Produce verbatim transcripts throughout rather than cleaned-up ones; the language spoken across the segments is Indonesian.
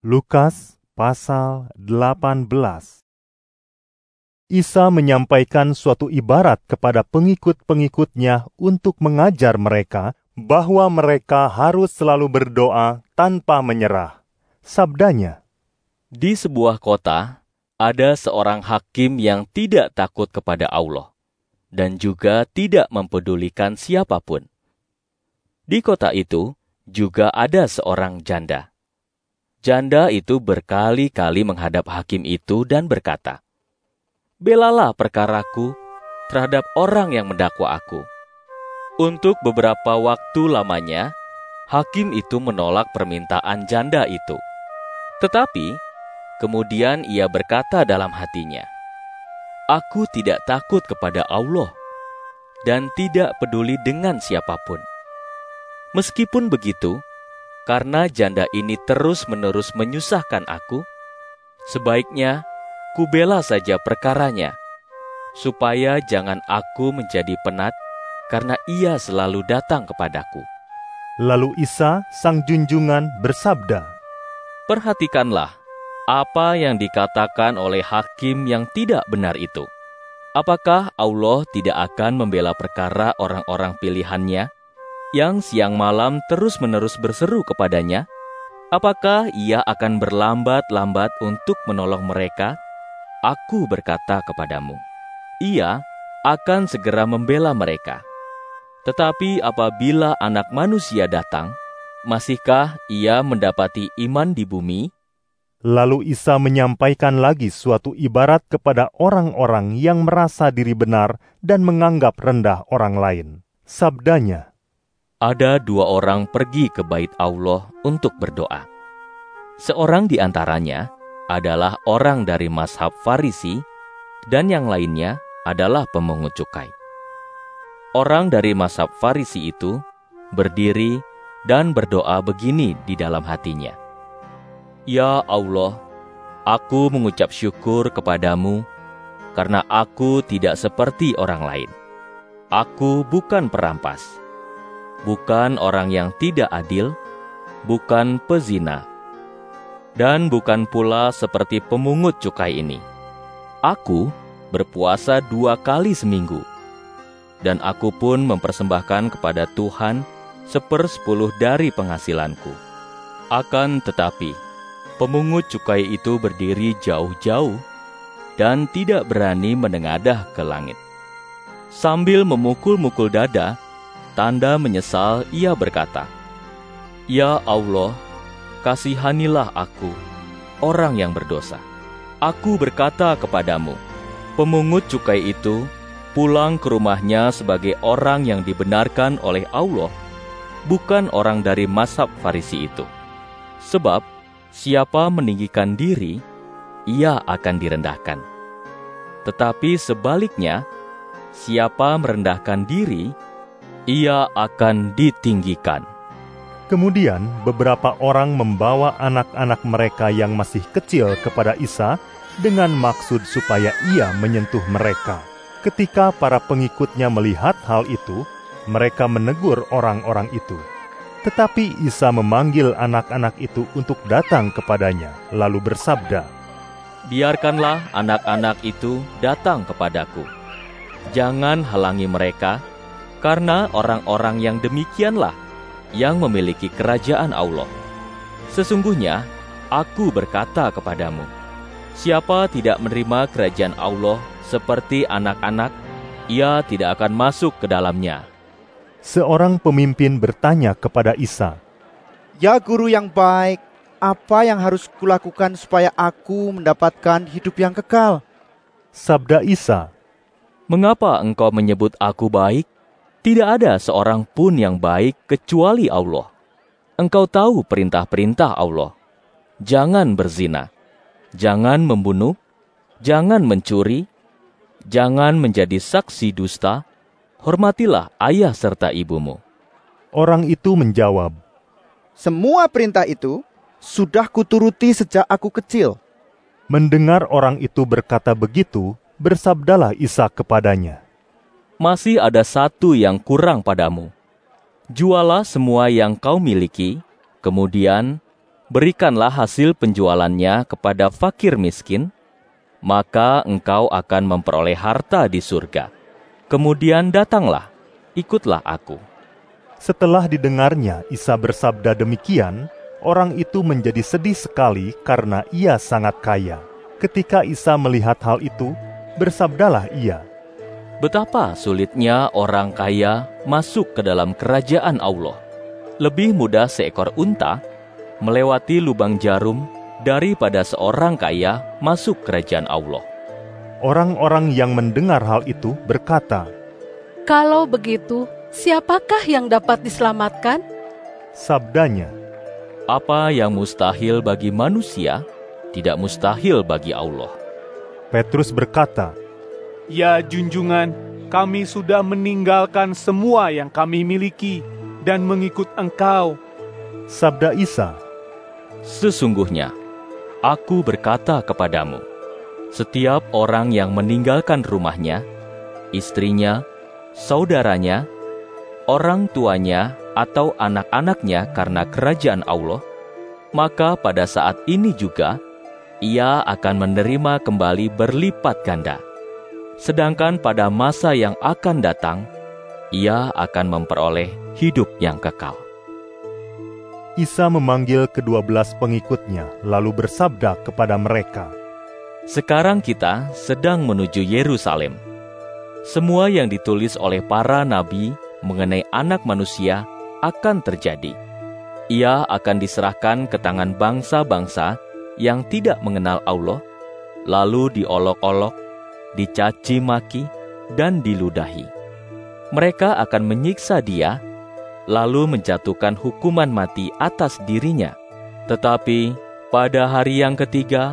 Lukas pasal delapan belas. Isa menyampaikan suatu ibarat kepada pengikut-pengikutnya untuk mengajar mereka bahwa mereka harus selalu berdoa tanpa menyerah. Sabdanya, "Di sebuah kota, ada seorang hakim yang tidak takut kepada Allah, dan juga tidak mempedulikan siapapun. Di kota itu juga ada seorang janda. Janda itu berkali-kali menghadap hakim itu dan berkata, 'Belalah perkaraku terhadap orang yang mendakwa aku.' Untuk beberapa waktu lamanya, hakim itu menolak permintaan janda itu. Tetapi kemudian ia berkata dalam hatinya, 'Aku tidak takut kepada Allah dan tidak peduli dengan siapapun. Meskipun begitu, karena janda ini terus-menerus menyusahkan aku, sebaiknya kubela saja perkaranya, supaya jangan aku menjadi penat karena ia selalu datang kepadaku.' Lalu Isa, sang junjungan, bersabda, Perhatikanlah apa yang dikatakan oleh hakim yang tidak benar itu. Apakah Allah tidak akan membela perkara orang-orang pilihannya yang siang malam terus-menerus berseru kepadanya? Apakah ia akan berlambat-lambat untuk menolong mereka? Aku berkata kepadamu, ia akan segera membela mereka. Tetapi apabila Anak Manusia datang, masihkah ia mendapati iman di bumi?" Lalu Isa menyampaikan lagi suatu ibarat kepada orang-orang yang merasa diri benar dan menganggap rendah orang lain. Sabdanya, Ada dua orang pergi ke bait Allah untuk berdoa. Seorang di antaranya adalah orang dari mazhab Farisi, dan yang lainnya adalah pemungut cukai. Orang dari mazhab Farisi itu berdiri dan berdoa begini di dalam hatinya, "Ya Allah, aku mengucap syukur kepadamu karena aku tidak seperti orang lain. Aku bukan perampas, bukan orang yang tidak adil, bukan pezina, dan bukan pula seperti pemungut cukai ini. Aku berpuasa dua kali seminggu, dan aku pun mempersembahkan kepada Tuhan sepersepuluh dari penghasilanku. Akan tetapi, pemungut cukai itu berdiri jauh-jauh dan tidak berani menengadah ke langit. Sambil memukul-mukul dada, tanda menyesal, ia berkata, 'Ya Allah, kasihanilah aku, orang yang berdosa.' Aku berkata kepadamu, pemungut cukai itu pulang ke rumahnya sebagai orang yang dibenarkan oleh Allah, bukan orang dari mazhab Farisi itu. Sebab siapa meninggikan diri, ia akan direndahkan. Tetapi sebaliknya, siapa merendahkan diri, ia akan ditinggikan." Kemudian beberapa orang membawa anak-anak mereka yang masih kecil kepada Isa dengan maksud supaya ia menyentuh mereka. Ketika para pengikutnya melihat hal itu, mereka menegur orang-orang itu. Tetapi Isa memanggil anak-anak itu untuk datang kepadanya, lalu bersabda, "Biarkanlah anak-anak itu datang kepadaku. Jangan halangi mereka, karena orang-orang yang demikianlah yang memiliki kerajaan Allah. Sesungguhnya, aku berkata kepadamu, siapa tidak menerima kerajaan Allah seperti anak-anak, ia tidak akan masuk ke dalamnya." Seorang pemimpin bertanya kepada Isa, "Ya guru yang baik, apa yang harus kulakukan supaya aku mendapatkan hidup yang kekal?" Sabda Isa, "Mengapa engkau menyebut aku baik? Tidak ada seorang pun yang baik kecuali Allah. Engkau tahu perintah-perintah Allah. Jangan berzina, jangan membunuh, jangan mencuri, jangan menjadi saksi dusta, hormatilah ayah serta ibumu." Orang itu menjawab, "Semua perintah itu sudah kuturuti sejak aku kecil." Mendengar orang itu berkata begitu, bersabdalah Isa kepadanya, "Masih ada satu yang kurang padamu. Jualah semua yang kau miliki, kemudian berikanlah hasil penjualannya kepada fakir miskin, maka engkau akan memperoleh harta di surga. Kemudian datanglah, ikutlah aku." Setelah didengarnya Isa bersabda demikian, orang itu menjadi sedih sekali karena ia sangat kaya. Ketika Isa melihat hal itu, bersabdalah ia, "Betapa sulitnya orang kaya masuk ke dalam kerajaan Allah. Lebih mudah seekor unta melewati lubang jarum daripada seorang kaya masuk kerajaan Allah." Orang-orang yang mendengar hal itu berkata, "Kalau begitu, siapakah yang dapat diselamatkan?" Sabdanya, "Apa yang mustahil bagi manusia, tidak mustahil bagi Allah." Petrus berkata, "Ya junjungan, kami sudah meninggalkan semua yang kami miliki dan mengikut Engkau." Sabda Isa, "Sesungguhnya, aku berkata kepadamu, setiap orang yang meninggalkan rumahnya, istrinya, saudaranya, orang tuanya, atau anak-anaknya karena kerajaan Allah, maka pada saat ini juga ia akan menerima kembali berlipat ganda. Sedangkan pada masa yang akan datang, ia akan memperoleh hidup yang kekal." Isa memanggil kedua belas pengikutnya, lalu bersabda kepada mereka, "Sekarang kita sedang menuju Yerusalem. Semua yang ditulis oleh para nabi mengenai Anak Manusia akan terjadi. Ia akan diserahkan ke tangan bangsa-bangsa yang tidak mengenal Allah, lalu diolok-olok, dicaci maki, dan diludahi. Mereka akan menyiksa dia, lalu menjatuhkan hukuman mati atas dirinya. Tetapi pada hari yang ketiga,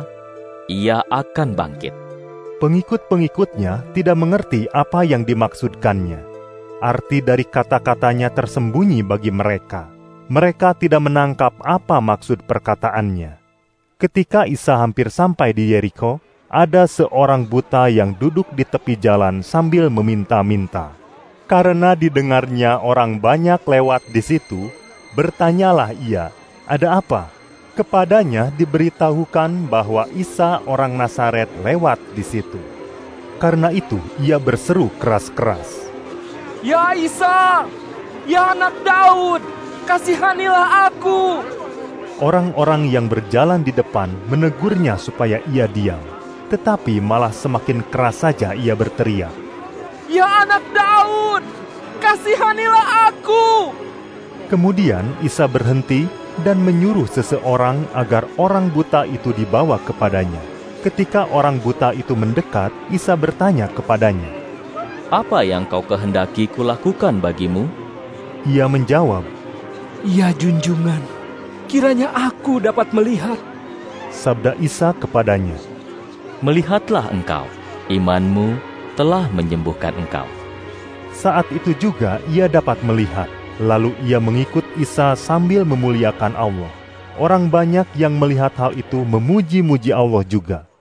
ia akan bangkit." Pengikut-pengikutnya tidak mengerti apa yang dimaksudkannya. Arti dari kata-katanya tersembunyi bagi mereka. Mereka tidak menangkap apa maksud perkataannya. Ketika Isa hampir sampai di Yeriko, ada seorang buta yang duduk di tepi jalan sambil meminta-minta. Karena didengarnya orang banyak lewat di situ, bertanyalah ia, "Ada apa?" Kepadanya diberitahukan bahwa Isa orang Nazaret lewat di situ. Karena itu ia berseru keras-keras, "Ya Isa, ya anak Daud, kasihanilah aku." Orang-orang yang berjalan di depan menegurnya supaya ia diam, tetapi malah semakin keras saja ia berteriak, "Ya anak Daud, kasihanilah aku." Kemudian Isa berhenti dan menyuruh seseorang agar orang buta itu dibawa kepadanya. Ketika orang buta itu mendekat, Isa bertanya kepadanya, "Apa yang kau kehendaki kulakukan bagimu?" Ia menjawab, "Ya junjungan, kiranya aku dapat melihat." Sabda Isa kepadanya, "Melihatlah engkau, imanmu telah menyembuhkan engkau." Saat itu juga ia dapat melihat. Lalu ia mengikut Isa sambil memuliakan Allah. Orang banyak yang melihat hal itu memuji-muji Allah juga.